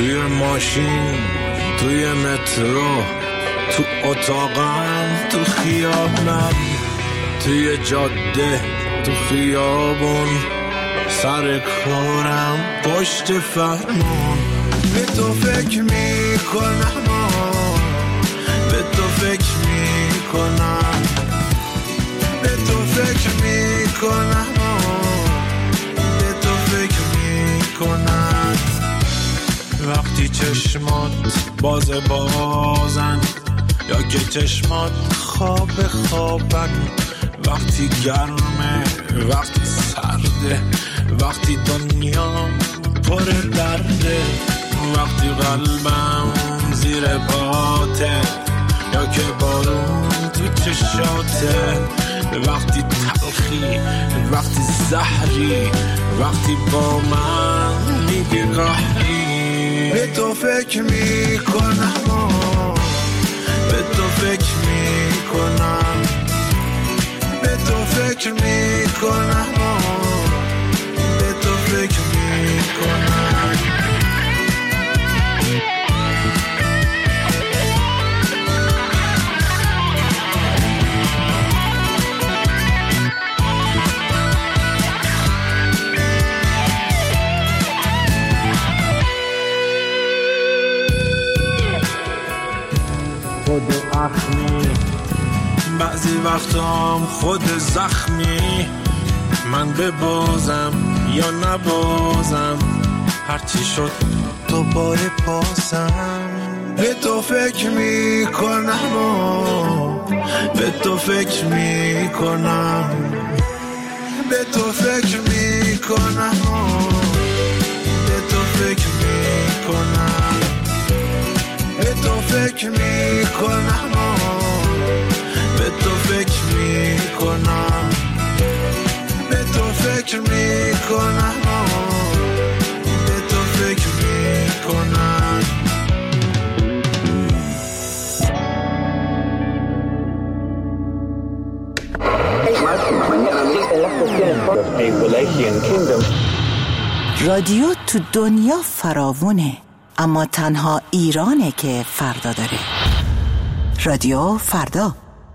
توی ماشین، توی مترو، تو اتاقم، تو خیابونم، توی جاده، تو خیابون، سر کارم، پشت فرمون. به تو فکر میکنم، به تو فکر میکنم، به تو فکر میکنم، به تو فکر میکنم. وقتی چشمات بازن یا که چشمات خوابن، وقتی گرمه، وقتی سرده، وقتی دنیا پر درده، وقتی قلبم زیر پاته یا که بارون تو چشاته، وقتی تلخی، وقتی زهری، وقتی با من میگی قهری. به تو فکر میکنم، به تو فکر میکنم، به تو فکر میکنم، به تو فکر میکنم. خود اخمی، بعضی وقتام خود زخمی، من ببازم یا نبازم، هرچی شد دوباره پاسم. به تو فکر میکنم، به تو فکر میکنم، به تو فکر میکنم، به تو فکر میکنم، به تو فکر میکنم، به تو فکر میکنم، به تو فکر میکنم، به تو فکر میکنم. رادیو تو دنیا فراوونه، اما تنها ایرانه که فردا داره. رادیو فردا.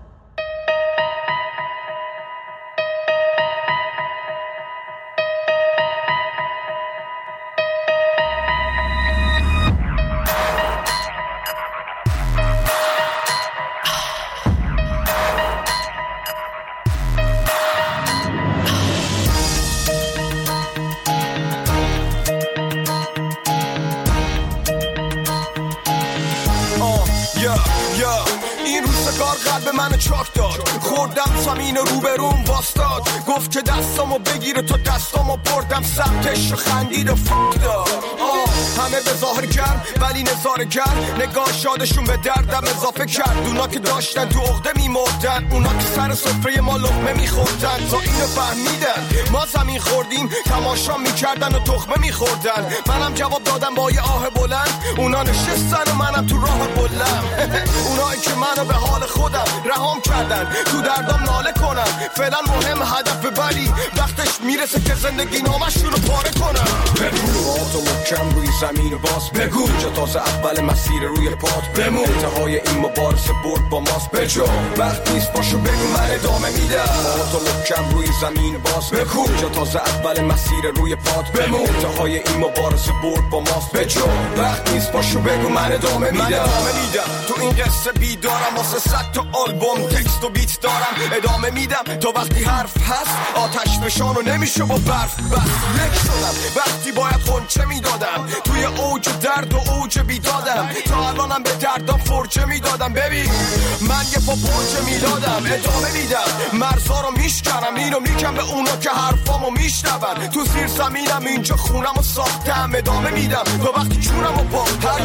این روزگار قلب منو چاک داد، خوردم زمین روبروم واستاد، گفت که دستامو بگیره تا دستامو بردم سمتش و خندید و فک داد. همه به ظاهر گرم ولی نظاره گرم، نگاه شادشون به دردم اضافه کرد. اونا که داشتن تو عقده میمردن، اونا که سر سفره ما لقمه میخوردن، تا اینو فهمیدن ما زمین خوردیم تماشا میکردن و تخمه میخوردن. منم جواب دادم با یه آه بلند، اونا نشستن و منم تو راه بلند. اونایی که منو به حال خودم رهام کردن، تو دردام ناله کنن، فعلا مهم هدف ولی وقتش میرسه که زندگی نامشون رو پاره کنن. تو محکم روی زمین باز بگو، جا تازه اول مسیر روی پات بمون، انتهای این مبارزه برد با ماست بجا، وقت نیست باشو بگو من ادامه میدم. تو محکم روی زمین باز بگو، جا تازه اول مسیر روی پات بمون، انتهای این مبارزه برد با ماست بجا، وقت نیست باشو بگو من ادامه میدم. تو این قصه بیدارم، واسه 100 تا آلبوم تکست و بیت دارم، ادامه میدم تا وقتی حرف هست آتش فشانو نمیشه با برف بس. یک شدم وقتی باید خونچه میدادم، توی اوج درد و اوج بیدادم، تا الانم به دردم فرچه میدادم. ببین من یه پا پرچه میدادم، ادامه میدم، مرزا رو میشکنم، اینو میگم به اونا که حرفامو میشنون. تو زیر زمینم اینجا خونم و ساختم، ادامه میدم تا وقتی چونم و با هرکی به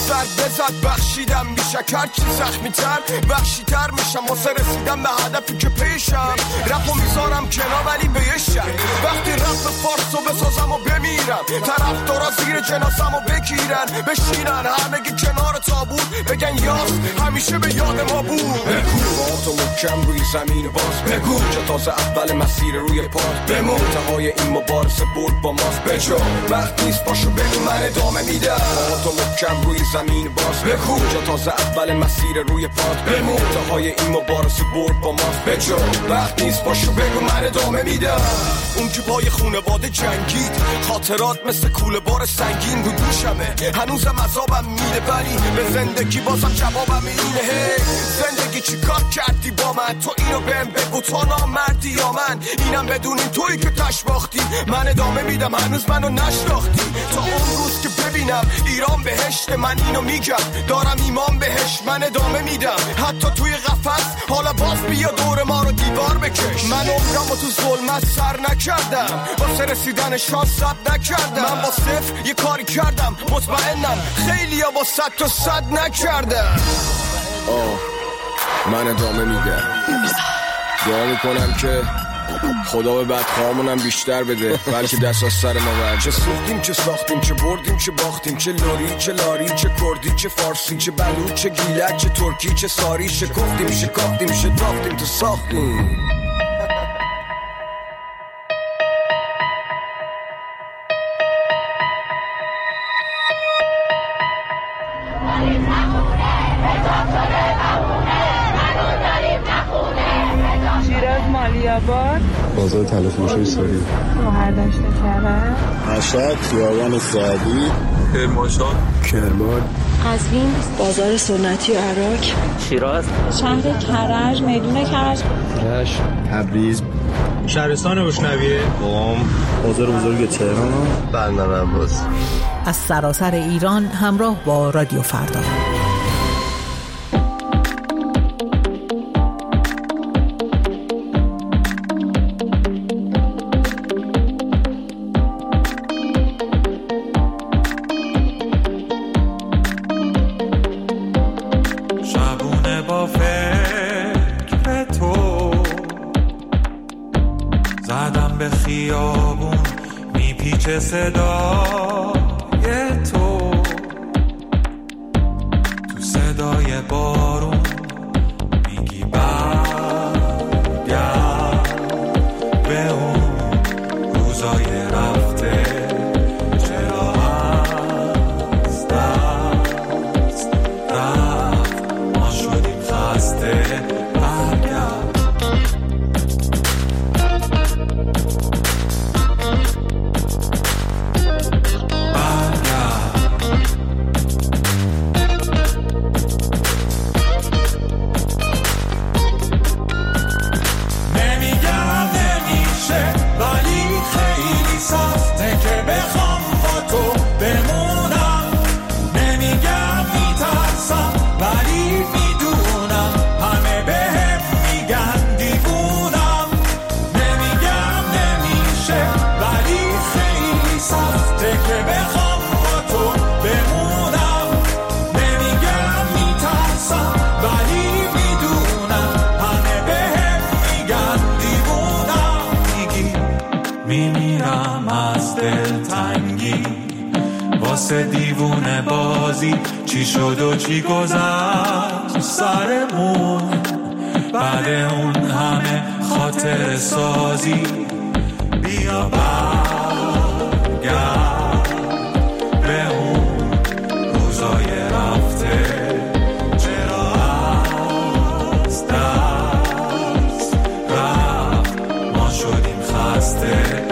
سر بزد بخشیدم بیشک هرچی زخمی تر وحشی تر میشم واسه رسیدم به هدفی که پیشم رپو میذارم کنار ولی به یه شک وقتی رپ فارسو بسازم و بمیرم طرف دارا زیر جنازم و بگیرن بشینن همگی کنار تابوت بگن یاس همیشه به یاد ما بود بگو با تو محکم روی زمین باز بگو جا تازه اول مسیر روی پاد بمون تهای این مبارزه برد با ماست بجو وقت نیست باشو بگو من ادامه میدم با تو محکم روی زمین باز بگو جا تازه اول مسیر روی پاد بمون تهای این مبارزه برد با ماست بجو وقت نیست باشو بگو من ادامه میدم اون که پای خونواده جنگید خاطرات مثل کوله بار سنگین رو دوشمه هنوزم عذابم میده ولی به زندگی بازم جوابم اینه هی زندگی چی کار کردی با من تو اینو بهم بگو تو نامردی یا من اینم بدونین تویی که تش باختی من ادامه میدم هنوز منو نشناختی تا اون روز که ببینم ایران بهشت من اینو میگم دارم ایمان بهش من ادامه میدم حتی توی قفس حالا باز بیا دور ما رو دیوار بکش من عمرمو تو ظلمت سر نکردم واسه رسیدن شانس ثبت نکردم من با صفر یه کاری کردم مطمئنم خیلی ها با 100 تا 100 نکردم من ادامه میدم دعا میکنم که خدا به بدخواهمونم بیشتر بده بلکه دست از سر ما برد چه سوختیم چه ساختیم چه بردیم چه باختیم چه لوری چه لاری چه کردی چه فارسی چه بلوچ چه گیلک چه ترکی چه ساری شکفتیم شکافتیم شتافتیم تو ساختیم بازار تلفروشی ساری مهردشت کرد مشهد خیابان سعدی کرمانشاه کرمان قزوین بازار سنتی و عراق شیراز شهر کرج میدون کرج رشت تبریز شهرستان بشنویه قم بازار بزرگ تهران بندر عباس از سراسر ایران همراه با رادیو فردا. صدای تو صدای بارون میگی برگرد به اون روزای رفته چرا از دست رفت ما شدیم خسته برگرد واسه دیوونه بازی چی شد و چی گذشت سرمون بعد اون همه خاطر سازی بیا برگرد به اون روزای رفته چرا از دست رفت ما شدیم خسته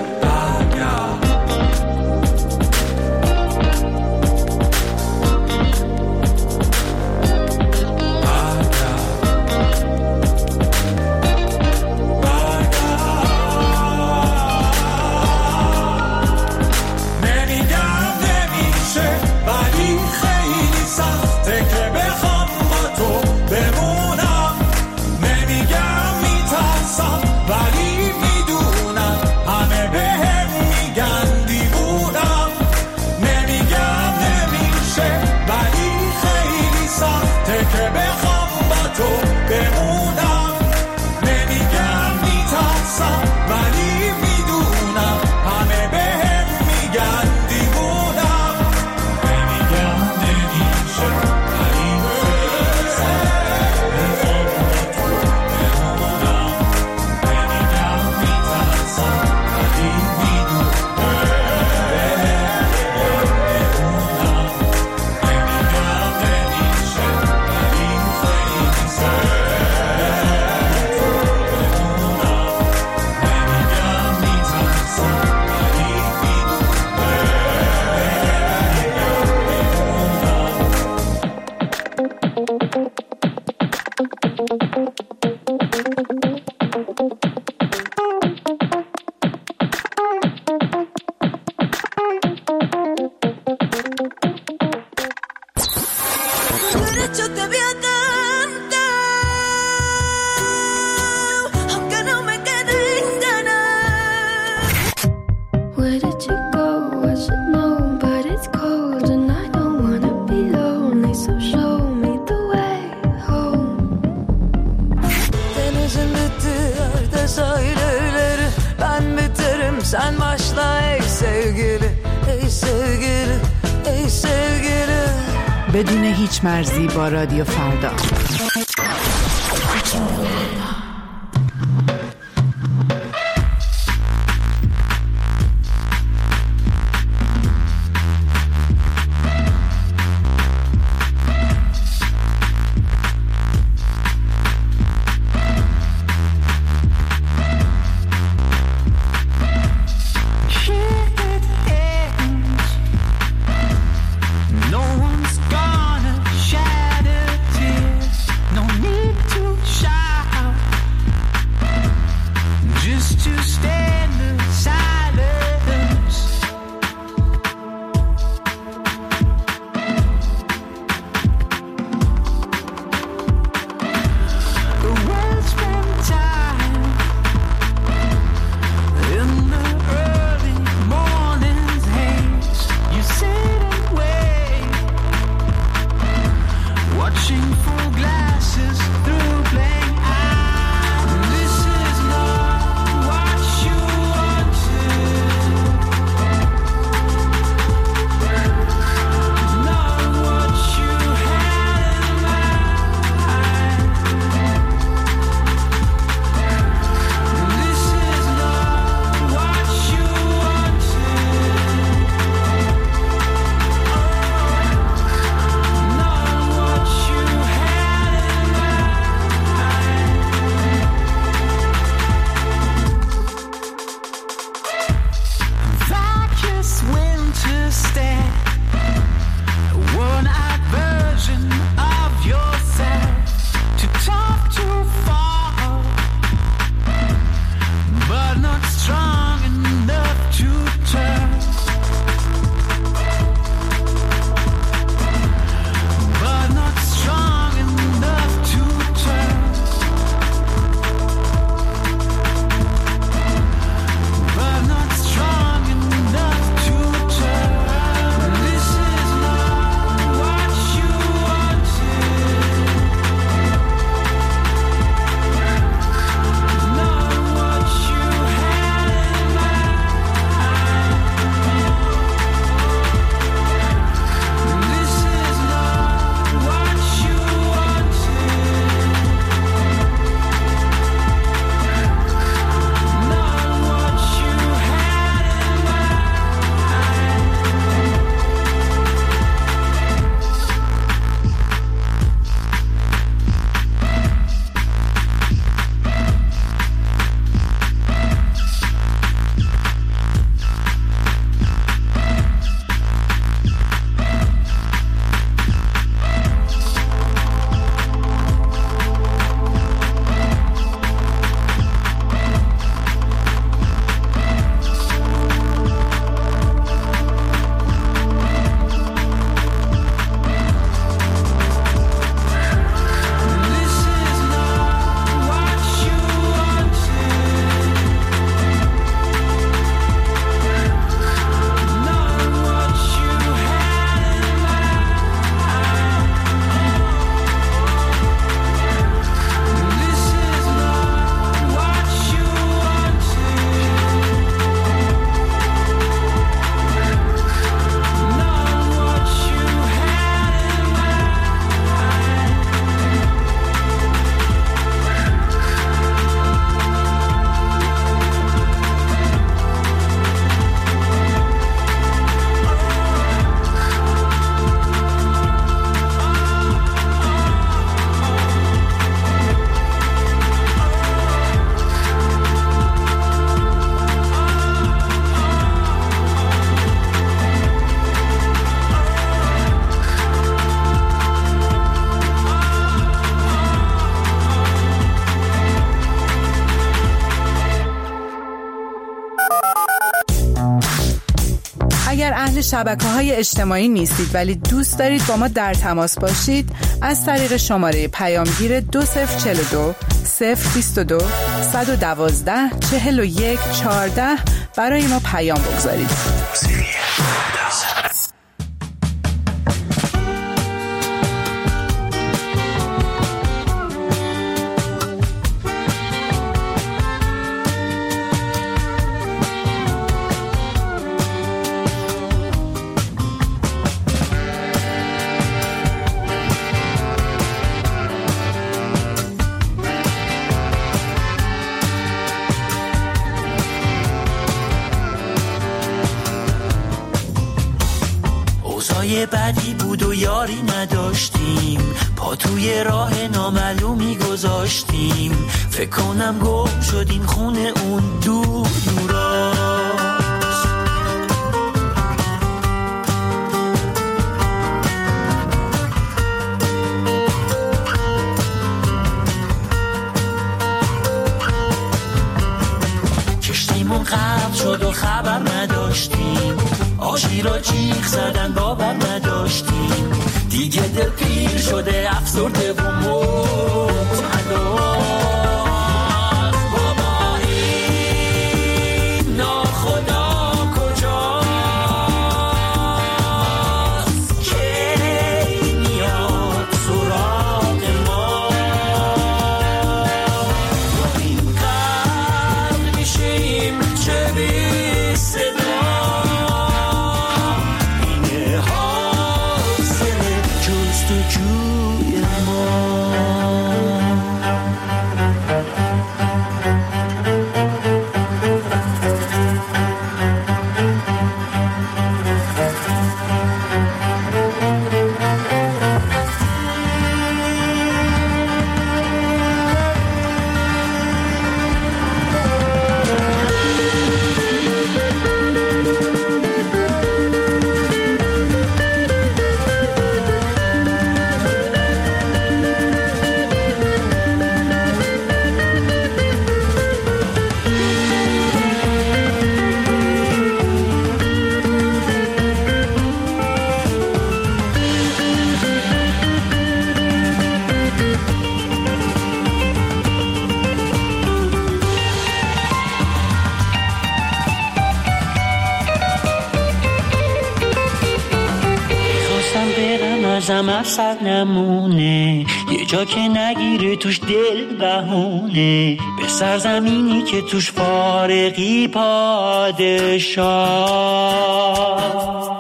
Derecho te voy a cantar, aunque no me queden ganas. Where did you go? I should know, but it's cold and I don't wanna be lonely, so show me the way home. Denizin bitti, yerde sahilleri, ben biterim, sen başla ey sevgili, ey sevgili, ey sevgili. بدون هیچ مرزی با رادیو فردا. No one's gonna shed a tear. No شبکه‌های اجتماعی نیستید ولی دوست دارید با ما در تماس باشید، از طریق شماره پیامگیر 2042 022 112 41 14 برای ما پیام بگذارید. بعدی بود و یاری نداشتیم، پا توی راه نامعلومی گذاشتیم، فکر کنم گم شدیم خونه اون دور دوراست. کشتیمون غرق شد و خبر نداشتیم، آشی را جیغ زدن باور نداشتیم، دیگه دل پیر شده افسرده و مبتلا. بابا این ناخدا کجاست که میاد سراغ ما؟ این قرد میشیم چه بی صدا، اثر نمونه، یه جا که نگیره توش دل بهونه، به سرزمینی که توش فارغی پادشاه.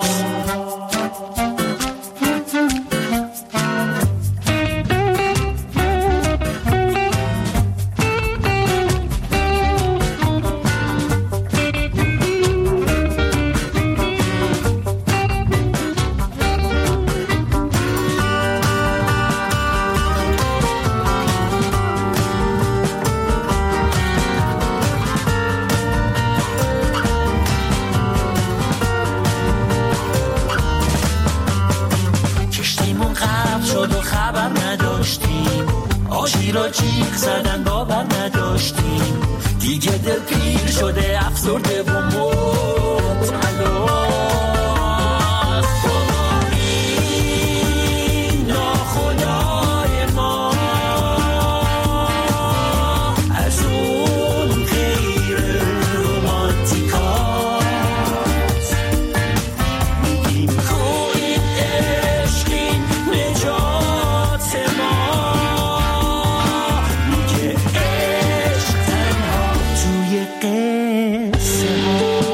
جیغ زدن باور نداشتیم، دیگه دل پیر شده افسرده و مبتلا. قصه ها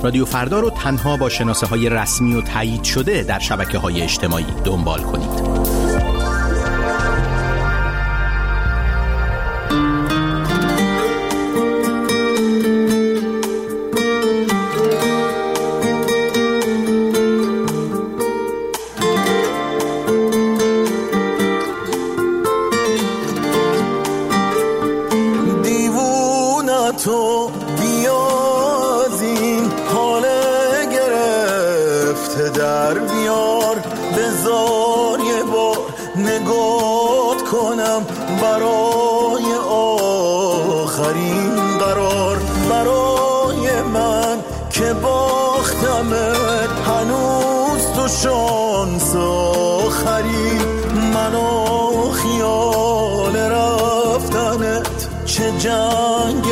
رادیو فردا رو تنها با شناسه‌های رسمی و تایید شده در شبکه‌های اجتماعی دنبال کنید. تو بیاز این حال گرفته در بیار، بذار یه بار نگات کنم برای آخرین قرار. برای من که باختمت هنوز تو شانس آخری، منو خیال رفتنت چه جنگ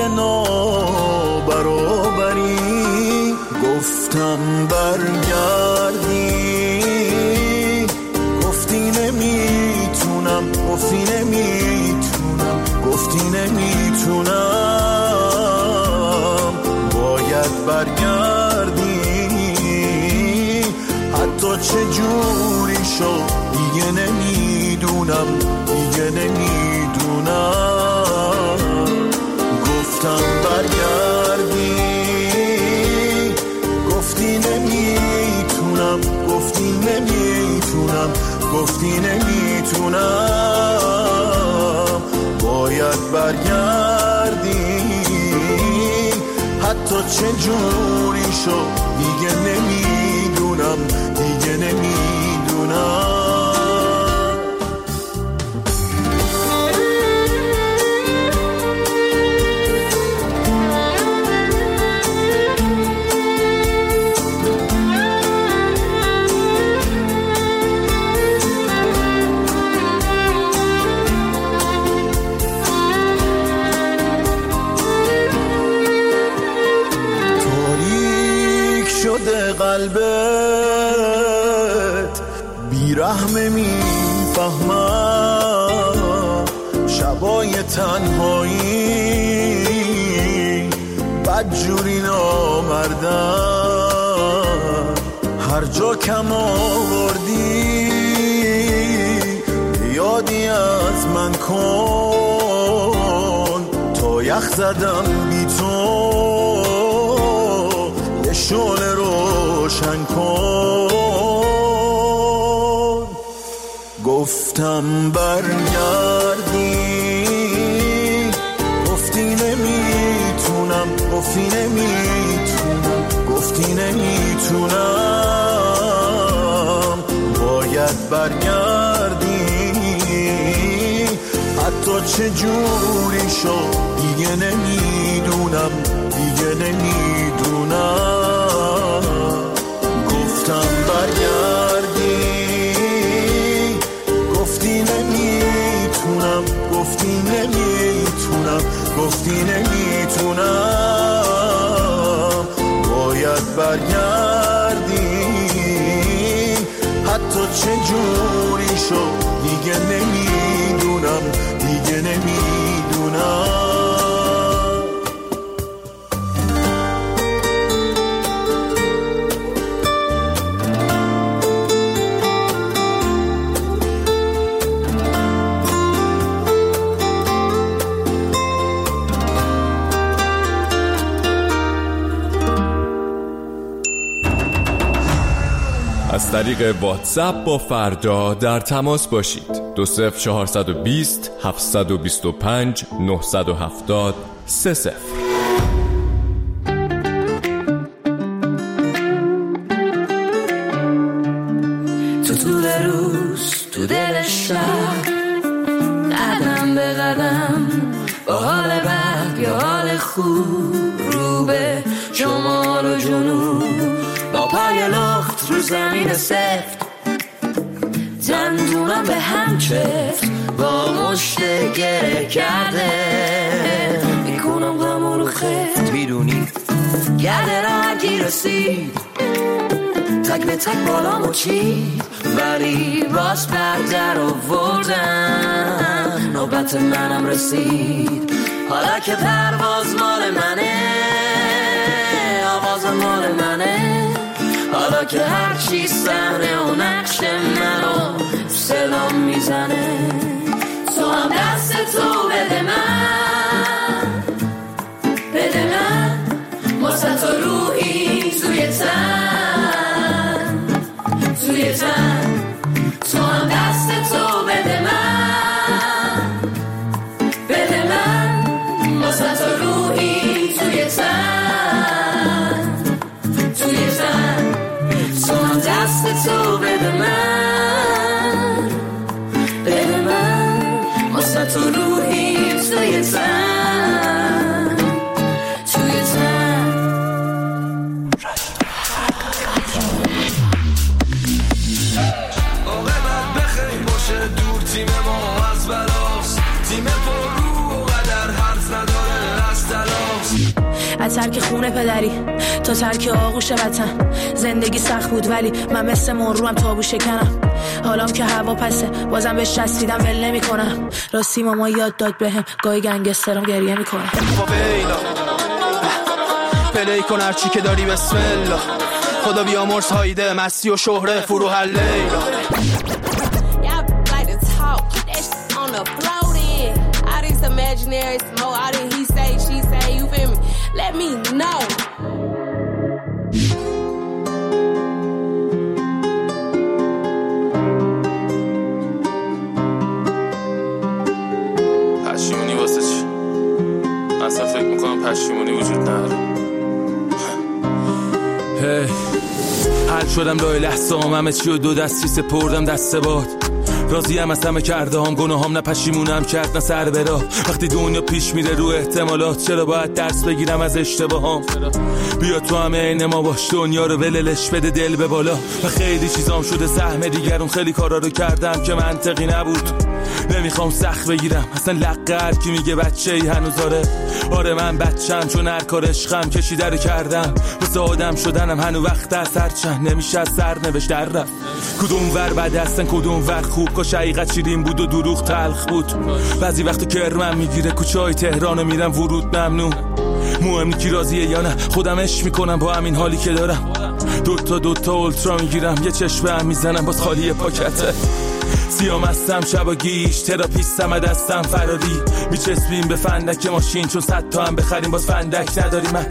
نابرابری. گفتم برگردی، گفتی نمیتونم، گفتی نمیتونم، گفتی نمیتونم. باید برگردی، حتی چه جوری شد دیگه نمیدونم، دیگه نمیدونم. گفتم برگردی، گفتی نمیتونم، گفتی نمیتونم، گفتی نمیتونم. باید برگردی، حتی چه جوری شد دیگه نمیدونم، دیگه نمیدونم. قلبت بیرحمه میفهمم، شبای تنهایی بدجوری نامردم. هر جا کم آوردی یادی از من کن، تا یخ زدم بی تو یه شعله روشن کن. گفتم برگردی، گفتی نمیتونم، گفتی نمیتونم، گفتی نمیتونم. باید برگردی، حتی چه جوری شد دیگه نمیدونم، دیگه نمیدونم. گفتم برگردی، گفتی نمیتونم، گفتی نمیتونم، گفتی نمیتونم. باید برگردی، حتی چه جوری شد دیگه نمیدونم، دیگه نمیدونم. از طریق واتساپ با فردا در تماس باشید. 20420 725 970 30. تو طول روز تو دل شب، قدم به قدم با حال بد یا حال خوب، رو به شمال و جنوب، با پای لخت رو زمین سفت، دندونم به هم چفت، با مشت گره کرده میکنم غمو رو خفت. میدونی گرده را گیر رسید، تک به تک بالامو چید، ولی باز بردر آوردن، نوبت منم رسید. حالا که پرواز مال منه، آواز تازه مال منه، حالا که هرچی صحنه و نقش منو سلام میزنه. تو هم دست تو بده من، بده من واسه تو روحی توی تن، توی تن. تو هم دست تو بده من، بده من واسه تو روحی توی تن، توی تن. تو هم دست تو بده من، بده من واسه تو روحی توی تن، توی تن. عاقبت بخیر باشه دور تیم ما از بلاست، تیم پر رو و قدر حرف نداره از تلاست. از ترک خونه پدری تا ترک آغوش وطن، زندگی سخت بود ولی من مثل مروم تابو شکنم. حالام که هوا پسه بازم بهش چسبیدم ول نمی کنم. راستی ماما یاد داد بهم گاهی گنگسترم گریه میکنه. فاویلا پلی کن هرچی که داری بسم الله، خدا بیامرز هایده مستی و شهره فروح لیلا. Imaginary smoke, all that he say, she say, you feel me? Let me know. پشیمونی واسه چی؟ اصلا فکر میکنم پشیمونی وجود نداره. حل شدم لای لحظه همه چی و دو دستی سپردم دست باد. راضیم از همه کرده هم گناهام، نه پشیمونم کرد نه سر برا. وقتی دنیا پیش میره رو احتمالات، چرا باید درس بگیرم از اشتباهام؟ بیا تو همه عین ما باش، دنیا رو وللش بده دل به بالا. و خیلی چیزام شده سهم دیگرون، خیلی کارا رو کردم که منطقی نبود. نمیخوام سخت بگیرم اصلا لقه هر کی میگه بچه ای هنوز آره من بچم، چون هر کار عشقم کشیده رو کردم. واسه آدم شدنم هنو وقت از هرچند نمیشه از سرنوشت در رفت. کدوم ور بد هستن کدوم ور خوب، کاش حقیقت شیرین بود و دروغ تلخ بود. بعضی وقت کرمم میگیره کوچه های تهرانو میرم ورود ممنوع. مهم کی راضیه یا نه، خودم عشق میکنم با همین حالی که دارم. دوتا اولترا میگیرم یه چشمه هم میزنم باز خالی پاکته. سیام هستم شبا گیش، تراپیستم دستم فراری. میچسبیم به فندک ماشین چون 100 تا هم بخریم باز فندک نداری. من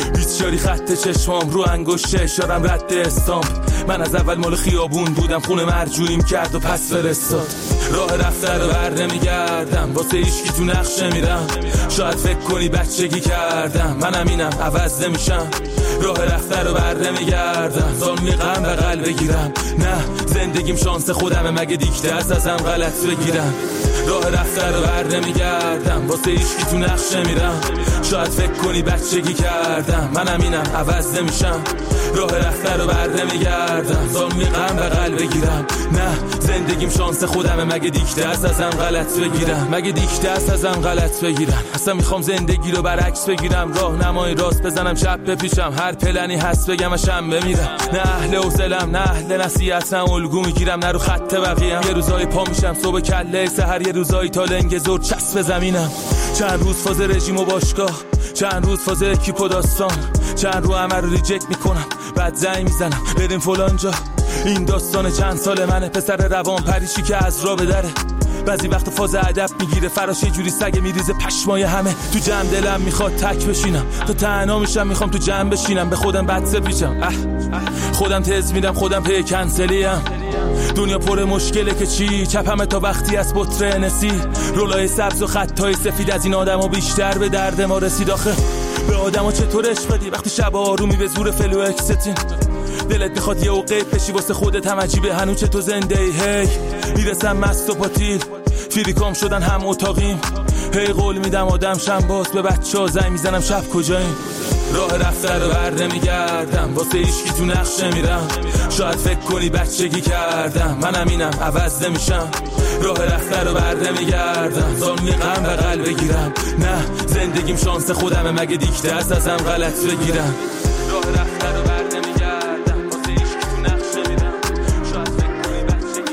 24 خط چشمام رو انگشت اشارم رد استامپ. من از اول مال خیابون بودم، خونه مرجوعیم کرد و پس فرستاد. راه رفته رو بر نمیگردم، واسه هیچکی تو نقش نمیرم. شاید فکر کنی بچگی کردم، منم اینم عوض نمیشم. راه رفته رو بر نمیگردم، زانوی غم بغل بگیرم. نه زندگیم شانس خودمه، مگه دیکته ازم غلط بگیرم. راه رفته رو بر نمیگردم، واسه هیچکی تو نقش نمیرم. شاید فکر کنی بچگی کردم، منم اینم عوض نمیشم. راه رفته رو بر نمیگردم، زانوی غم بغل بگیرم. نه زندگیم شانس خودمه، مگه دیکته ازم غلط بگیرم. مگه دیکته ازم غلط بگیرم. اصلا میخوام زندگی رو برعکس بگیرم، راه نمای راست بزنم چپ بپیچم. هر پلنی هست بگم اشم بمیرم. نه اهل حوصله‌ام نه اهل نصیحتم، الگو میگیرم نه رو خط بقیه‌ام. یه روزای پا میشم صبح کله سحر، یه روزای تا لنگ زور چسب زمینم. چند روز فاز رژیم و باشگاه، چند روز فاز اکیپ و داستان، چند رو همه رو ریجکت میکنم بعد زنگ میزنم بریم فلان جا. این داستان چند سال منه، پسر روان پریشی که از راه بدره. بعضی وقت فاز ادب میگیره فراش، یه جوری سگ میریزه پشمای همه. تو جمع دلم میخواد تک بشینم، تا تنها میشم میخوام تو جمع بشینم. به خودم بد سپیچم، خودم تز میدم خودم پی کنسلیم. دنیا پر مشکله که چی، چپمه تا وقتی از بطر نسی. رولای سبز و خطای سفید از این آدمو بیشتر به درد ما رسید. آخه به آدمو چطور عشق بدی وقتی شب آرومی به زور فلو اکستین. دلت میخواد یه اوقیت بشی واسه خودت هم عجیبه هنو چه تو زنده ای. هی میرسم مست و پاتیل، فیریکام شدن هم اتاقیم. هی قول میدم آدم شم باز، به بچه ها زنگ میزنم شب کجاییم. راه رفته رو بر نمیگردم، واسه هیچکی تو نقش نمیرم. شاید فکر کنی بچگی کردم، منم اینم عوض نمیشم. راه رفته رو بر نمیگردم، زانوی غم بغل بگیرم. نه زندگیم شانس خودمه، مگه دیکته ازم غلط بگیرم. راه رفته رو بر نمیگردم، واسه هیچکی تو نقش نمیرم. شاید فکر کنی بچگی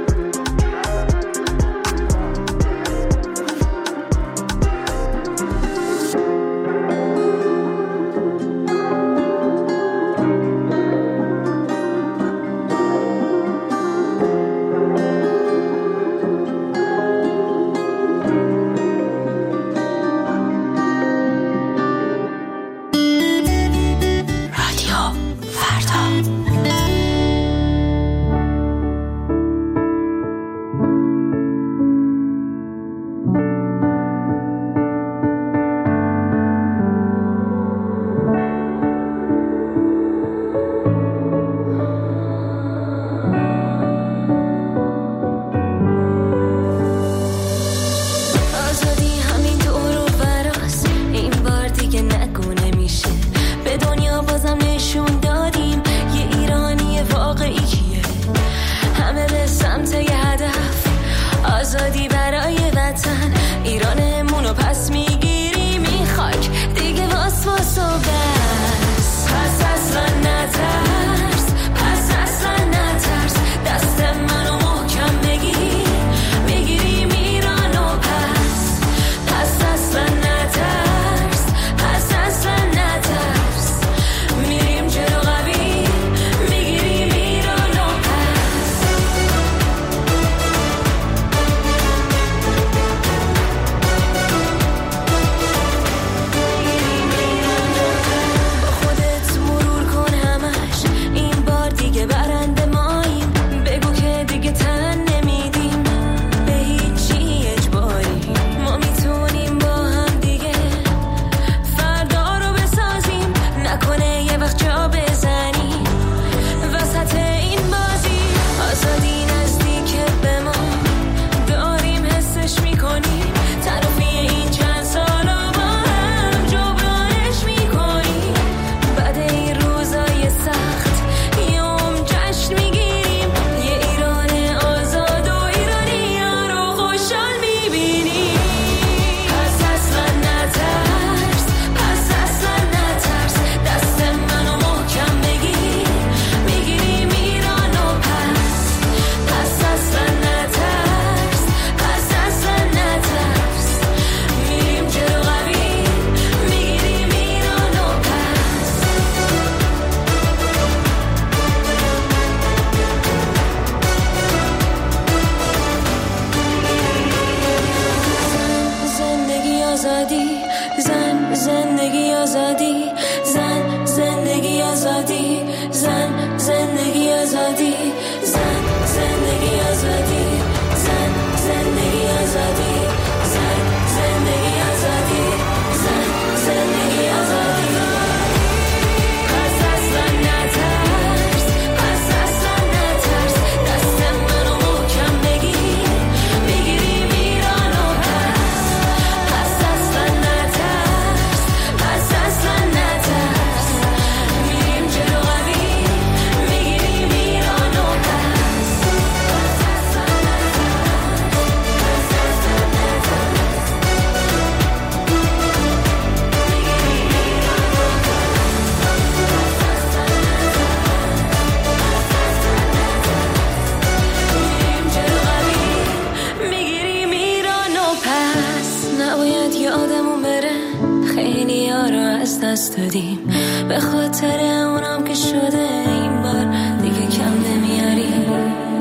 کردم. دست دادیم، به خاطر اونم که شده این بار دیگه کم نمیاریم.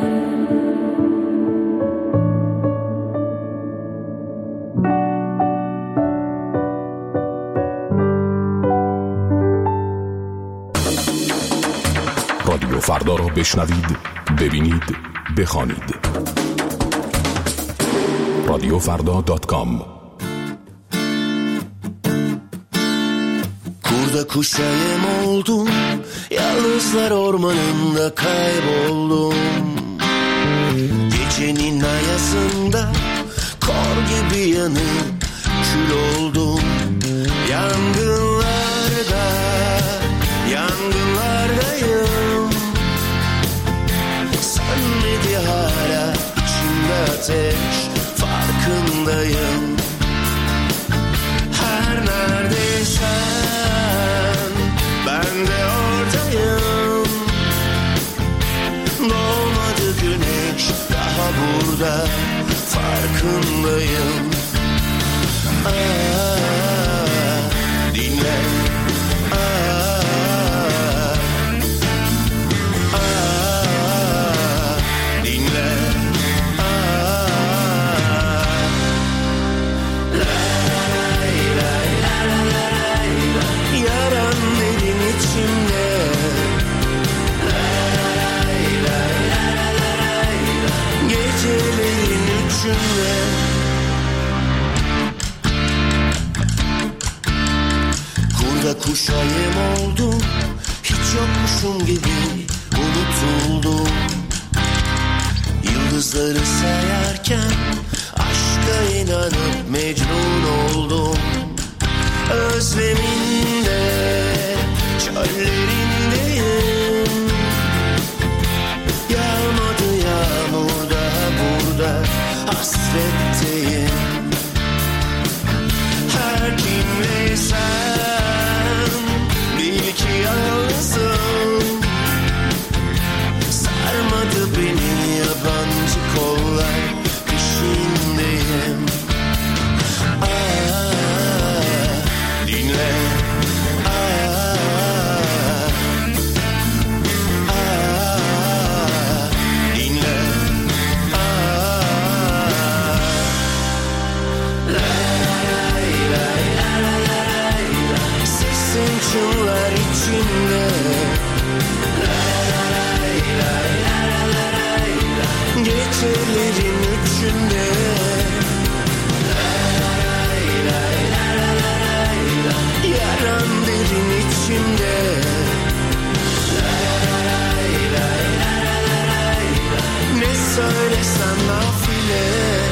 رادیو فردا را بشنوید، ببینید، بخوانید. radiofrda.com. Kurda kuşayım oldum, yalnızlar ormanında kayboldum. Gecenin ayazında kor gibi yanıp kül oldum. Yangınlarda, yangınlardayım. Sönmedi hala içimde ateş, farkındayım. Her neredeysen ben de oradayım. Doğmadı güneş daha burada, farkındayım. Dinle. Dinle. Yaran benim içimde. Gecelerin üçünde. Kurda kuşayım oldum, hiç yokmuşum gibi unutuldum. Yıldızları sayarken aşka inanıp mecnun oldum. Özleminde, çöllerindeyim. Yağmadı yağmur daha burada, hasretteyim. Her kimleysen bil ki yalnızım. Sarmadı beni yabancı kollar, peşindeyim. Dinle. Dinle. Sesin çınlar içimde. Gecelerin üçünde. Yaran derin içimde. Ne söylesem nafile.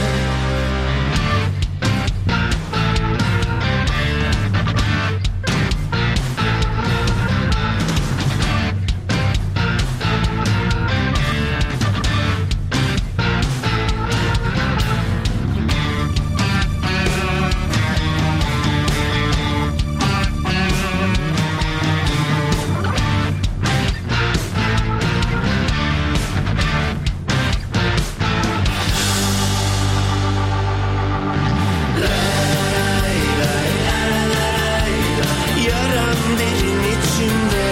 Yaran derin içimde.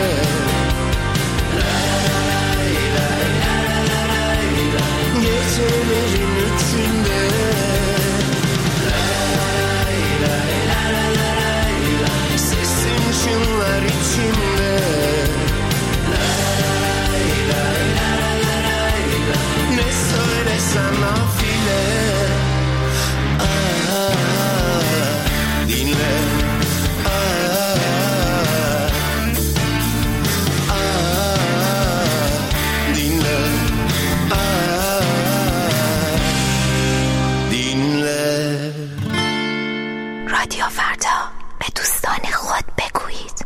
Gecelerin üçünde. Sesin çınlar içimde. Ne söylesem nafile. Dinle. Dinle. Dinle. رادیو فردا، به دوستان خود بگویید.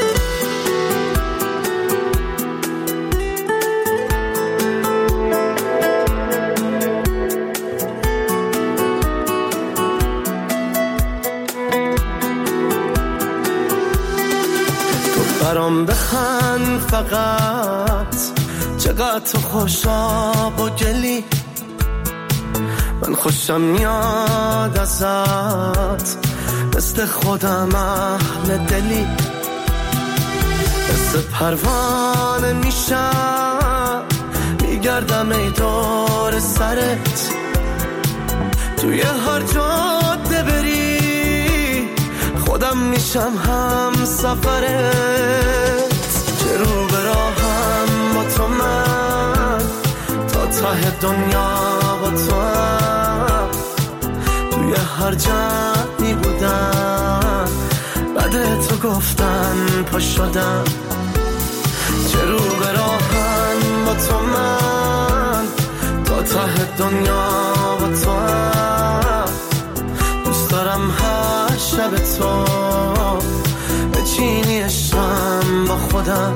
برام بخند فقط، چقدر تو خوشاب و گلی. من خوشم میاد ازت، مثل خودم اهل دلی. مثل پروانه میشم میگردم ای دور سرت توی هر جاده بری خودم میشم هم سفرت چه رو به راهم با تو من تا ته دنیا با تو هم توی هر جمعی بودم بعد تو گفتن پا شدم چه رو به راهم با تو من تا ته دنیا با تو هم دوست دارم هر شب تو بچینی عشقم با خودم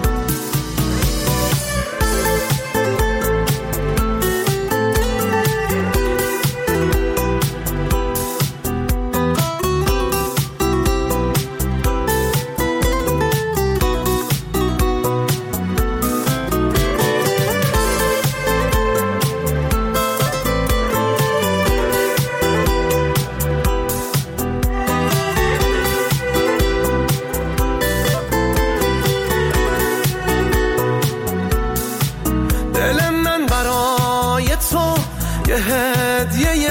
هدیه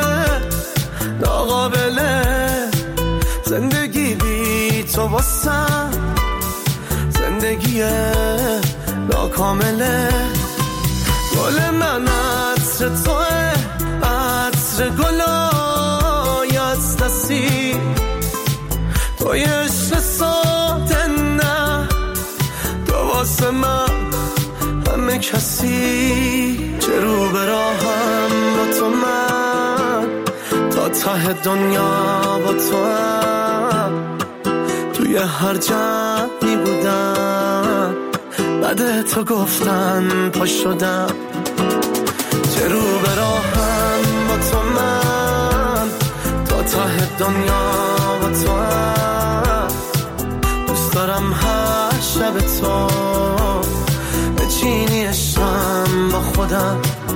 ناقابله زندگی بی تو واسم زندگی ناکامله گل من عطر توه عطر گلای از دستی توی عشق ساده نه تو واسه من همه کسی چه رو به راهم با تو من تا ته دنیا با تو هم توی هر جمعی بودم بعد تو گفتن پا شدم چه رو به راهم با تو من تا ته دنیا با تو هم دوست دارم هر شب تو بچینی عشقم با خودم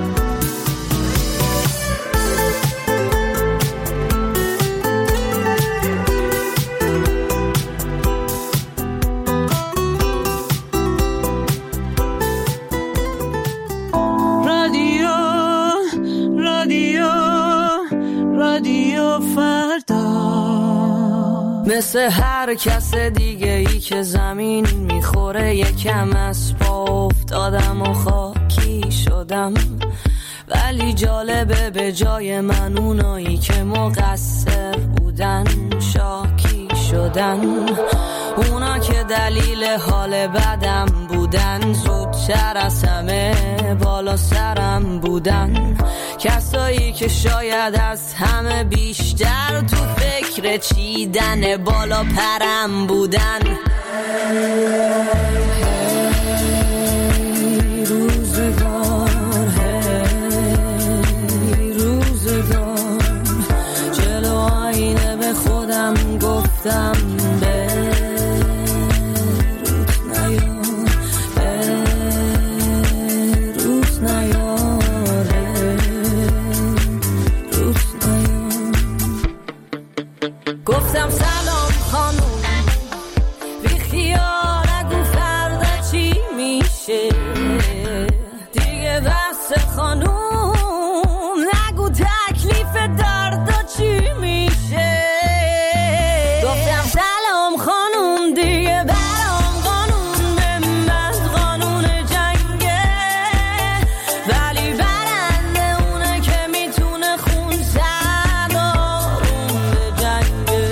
رادیو فردا مثل هر کس دیگه ای که زمین میخوره یکم از پا افتادم و خاکی شدم ولی جالبه به جای من اونایی که مقصر بودن شاکی شدن اونا که دلیل حال بدم بودن زودتر از همه بالا سرم بودن کسایی که شاید از همه بیشتر تو فکر چیدن بالا پرم بودن روزگار جلو آینه به خودم گفتم گفتم سلام خانوم بی خیال نگو فردا چی میشه دیگه بس خانوم نگو تکلیف دردا چی میشه گفتم سلام خانوم دیگه برام قانون به من قانون جنگه ولی برنده اونه که میتونه خون زد آروم به جنگه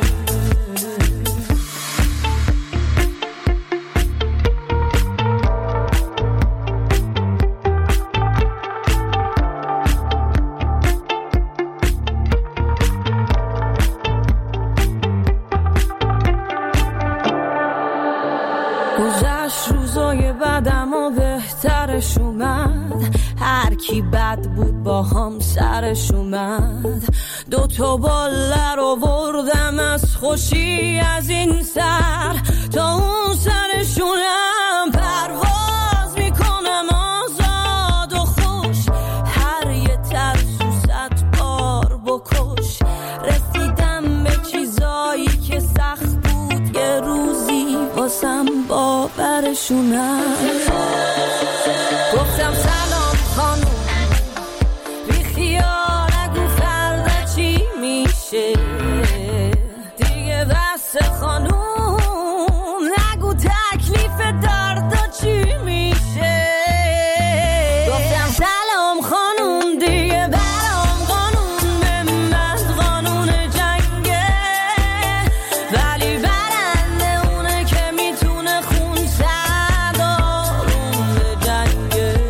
گذشت روزای بدم و بهترش اومد هر کی بد بود با هم سرش اومد دوتا بالر آوردم از خوشی از این سر تا اون سرشونم پرواز میکنم آزاد و خوش هر یه ترسو 100 بار بکش رسیدم به چیزایی که سخت بود یه روزی واسم سرشونم. گفتم سلام خانوم، بی خیال نگو فردا چی میشه دیگه، بس خانوم نگو تکلیف درد چی میشه. گفتم سلام خانوم، دیگه برام قانون به من قانون جنگه، ولی برنده اونه که میتونه خون سردارون به جنگه.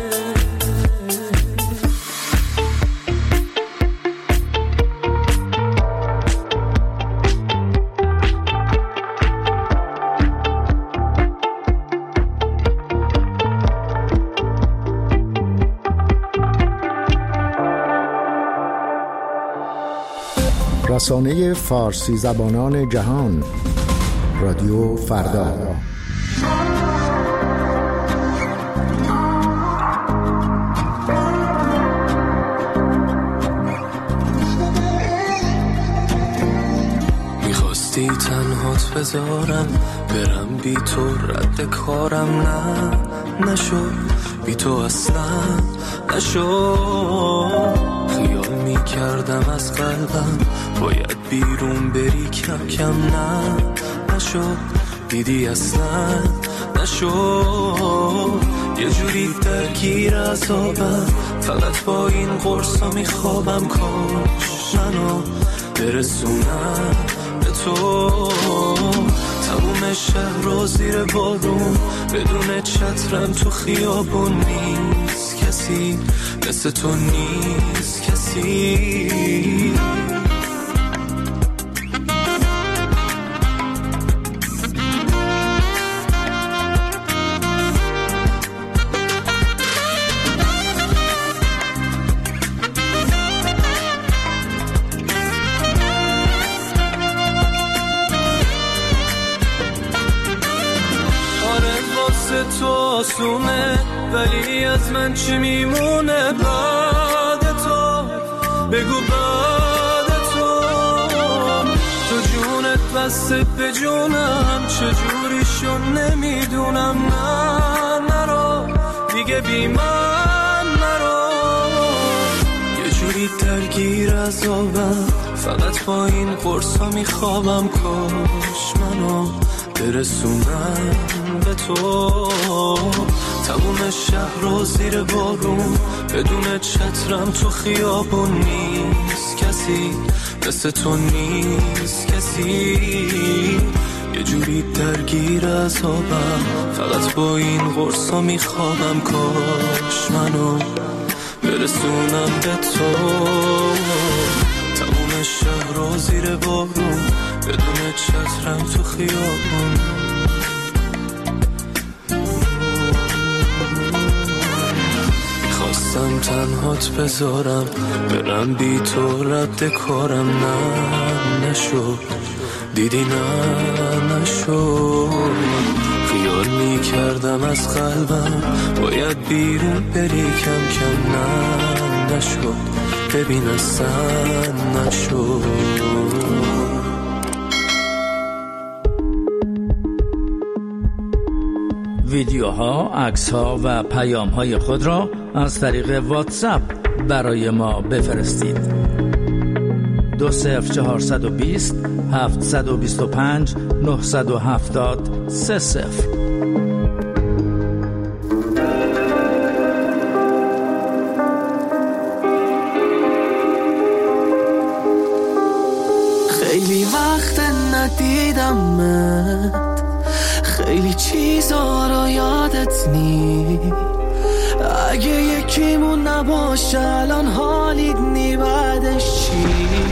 رسانه فارسی زبانان جهان، رادیو فردا. میخواستی تنهات بذارم برم بی تو، رد کارم نشد بی تو اصلا نشد. خیال میکردم از قلبم باید بیرون بری، کم کم نشد دیدی اصلا نشد. یه جوری درگیر عذابم، فقط با این قرصا میخوابم، کاش منو برسونم به تو. تموم شهر رو زیر بارون، بدون چترم تو خیابون، نیست کسی مثل تو، نیست کسی. تو آسونه، ولی از من چی میمونه بعد تو؟ بگو بعد تو. تو جونت بسته به جونم، چجوری شد نمیدونم. نرو دیگه بی من نرو. یه جوری درگیر عذابم، فقط با این قرصا میخوابم، کاش منو برسونم به تو. تموم شهر رو زیر بارون، بدون چترم تو خیابون، نیست کسی مثل تو، نیست کسی. یه جوری درگیر عذابم، فقط با این قرصا میخوابم، کاش منو برسونم به تو. تموم شهر رو زیر بارون، بدون چترم تو خیابون. میخواستم تنهات بذارم برم بی تو، رد کارم نشد دیدی نشد. خیال میکردم از قلبم باید بیرون بری، کم کم نشد ببین اصلا نشد. ویدیوها، عکس‌ها و پیام‌های خود را از طریق واتساپ برای ما بفرستید. 20420 725 970 30. خیلی وقت ندیدمت، خیلی چیزا رو یادت نی. اگه یکیمون نباشه الان حالیت نی، بعدش چی؟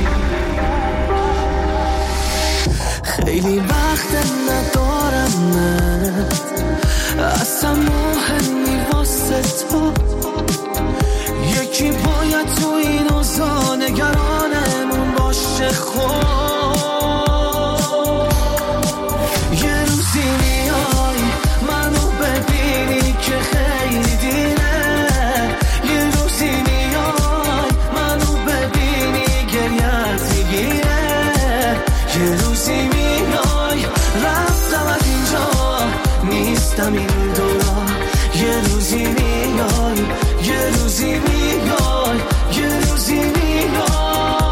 خیلی وقت ندارمت، اصلا مهمی واسه تو. یکی باید تو این اوضاع نگرانمون باشه. یه روزی میای منو ببینی که خیلی دیره، یه روزی میای منو ببینی گریت میگیره، یه روزی میای رفتم از اینجا این دورا یه روزی میای، یه روزی میای، یه روزی میای.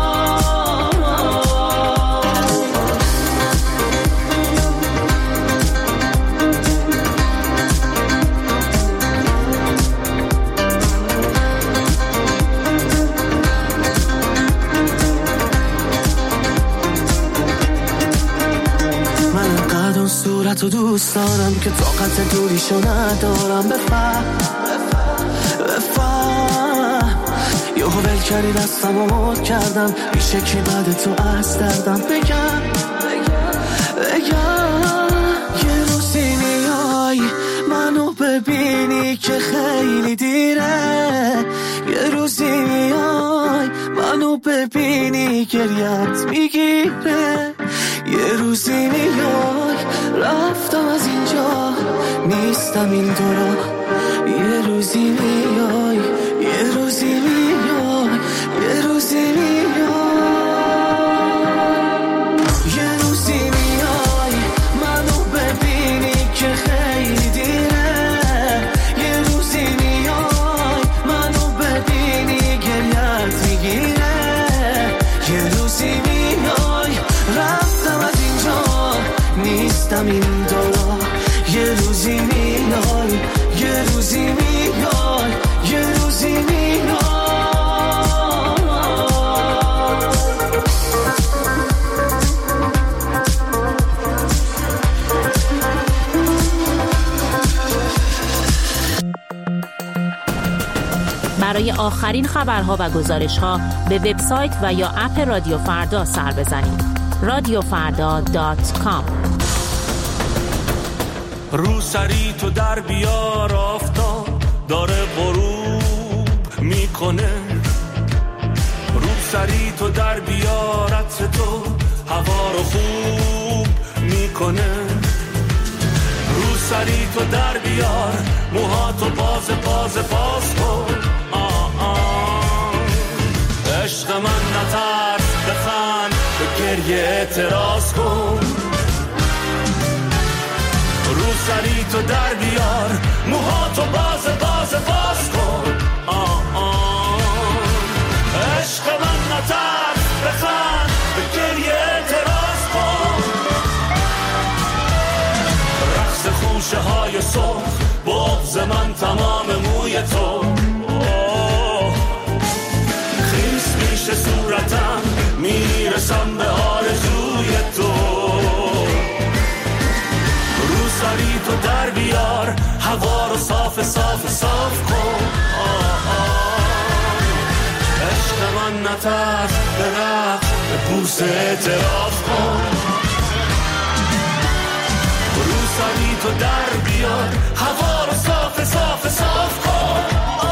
صورتو دوست دارم که طاقت دوریشو ندارم. بفهم یهو ول کردی دستمو مد کردم، میشه کی بعد تو از دردم بگم یه روزی میای منو ببینی که خیلی دیره، یه روزی میای منو ببینی گریت میگیره، یه روزی میای رفتم از اینجا نیستم این دورا، یه روزی میای، یه روزی میای، یه روزی میای، یه روزی میای منو ببینی که خیلی دیره، یه روزی میای منو ببینی گریت میگیره، یه روزی میای رفتم از اینجا نیستم این دورا، یه روزی میای، یه روزی میای، یه روزی میای. برای آخرین خبرها و گزارش‌ها به وبسایت و یا اپ رادیو فردا سر بزنید. radiofarda.com. رو سری تو در بیار، آفتاب داره غروب میکنه، رو سری تو در بیار، عطر تو هوا رو خوب میکنه، رو سری تو در بیار، موهاتو باز کن، عشق من نترس، بخند، به گریه اعتراض کن، رو سری تو در بیار، موهاتو باز کن، عشق من نترس، بخند، به گریه اعتراض کن، رقص خوشه های صبح، بغض من تمام موی تو، خیس میشه صورتم، میرسم به آرزوی تو، رو سری تو در بیار، هوا رو صاف کن، عشق من نترس، به رقص، به بوس اعتراف کن، رو سری تو در بیار، هوا رو صاف کن،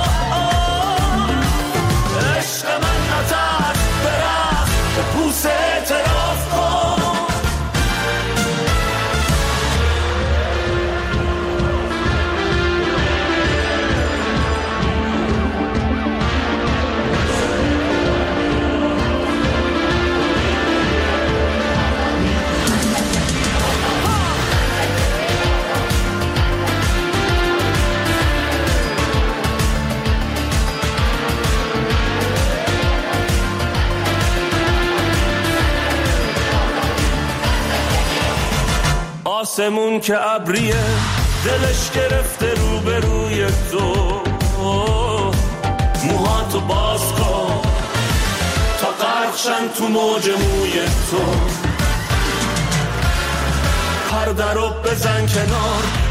عشق من نترس، به رقص، به بوس اعتراف کن. آسمون که ابریه، دلش گرفته روبروی تو، موهاتو باز کن تا غرقشن تو موج موی تو، پرده رو بزن کنار،